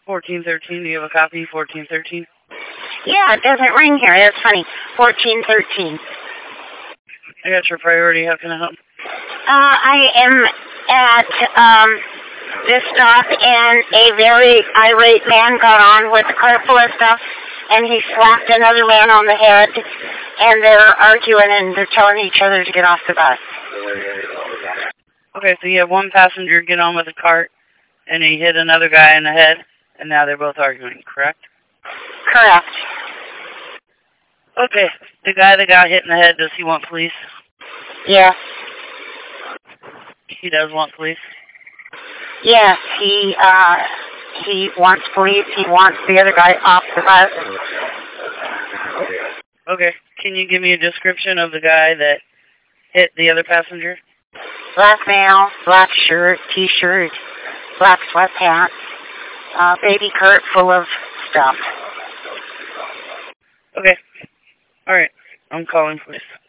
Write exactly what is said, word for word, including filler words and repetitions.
fourteen thirteen, do you have a copy? fourteen thirteen? Yeah, it doesn't ring here. That's funny. fourteen thirteen. I got your priority. How can I help? Uh, I am at um, this stop, and a very irate man got on with a car full of stuff, and he slapped another man on the head, and they're arguing, and they're telling each other to get off the bus. Okay, so you have one passenger get on with a cart, and he hit another guy in the head, and now they're both arguing, correct? Correct. Okay, the guy that got hit in the head, does he want police? Yes. He does want police? Yes, he, uh, he wants police. He wants the other guy off the bus. Okay, can you give me a description of the guy that hit the other passenger? Black male, black shirt, t-shirt, black sweatpants, uh, baby cart full of stuff. Okay. All right. I'm calling police.